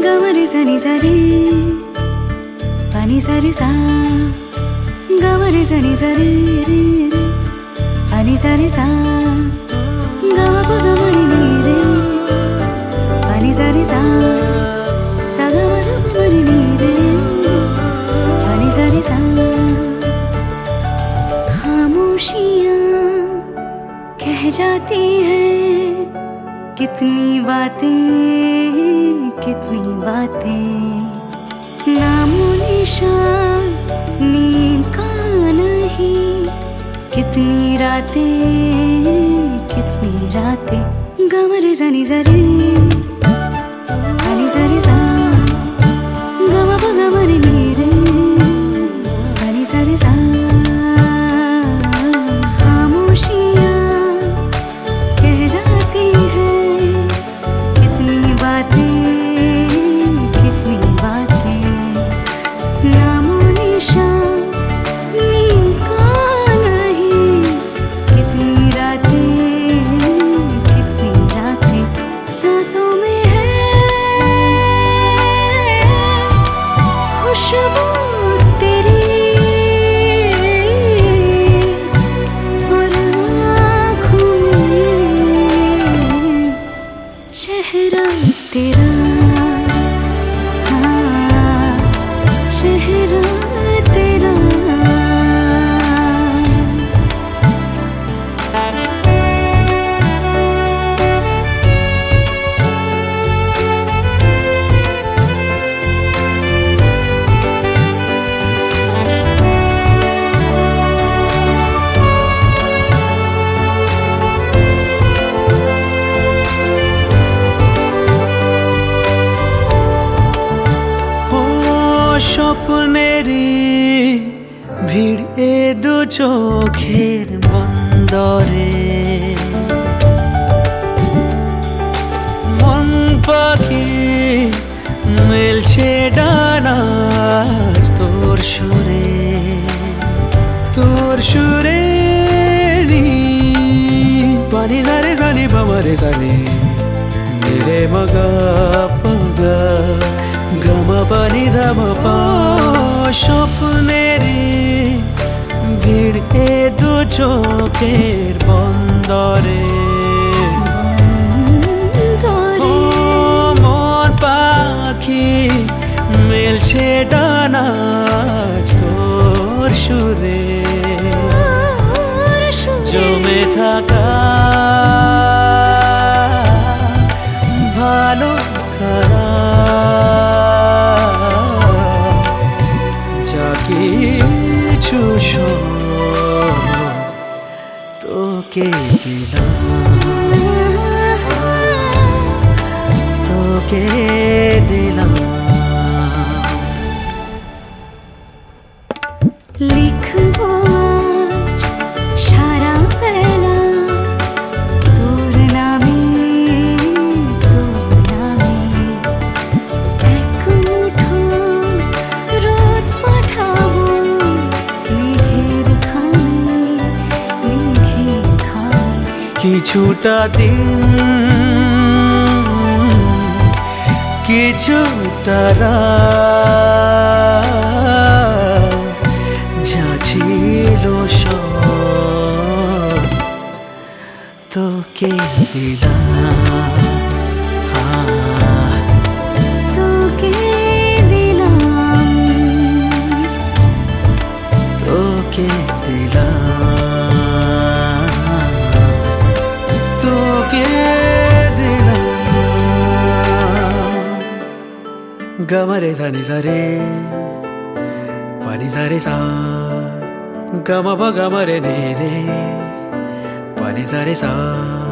गमरे सनी सरे pani sare sa Gamre Sunny सरे रे रे pani sare sa गम प गमरे नि रे pani sare sa सा गम ध प मरे नि रे pani sare sa खामोशियाँ कह जाती हैं कितनी बातें नामो निशान नींद का नहीं कितनी रातें गमरे सनी सरे pani sare sa गम प गमरे नि रे pani sare sa खुशबू तेरी और आँखों में चेहरा तेरा हाँ चेहरा तेरा স্বপ্নেরই ভিড় এ দু চোখের বন্দরে মন পাখি মেলছে ডানা তোর সুরে পানি জারে জানি বামারে জানি মেরে মগা পগা গমা পানি ধামা স্বপ্নেরই ভিড় এ দু চোখের বন্দরে মন পাখি মেলছে ডানা তোর সুরে জমে থাকা ভালো কিছু তোকে দিলাম লিখবো আজ সারা বেলা তোর নামে এক মুঠো রোদ পাঠাবো মেঘের খামে কিছুটা দিন কিছুটা রাত যা ছিল সব তোকে দিলাম তোকে দিলাম তোকে দিলাম তোকে गमरे सनी सरे pani sare sa gama pa gamare ne re pani sare sa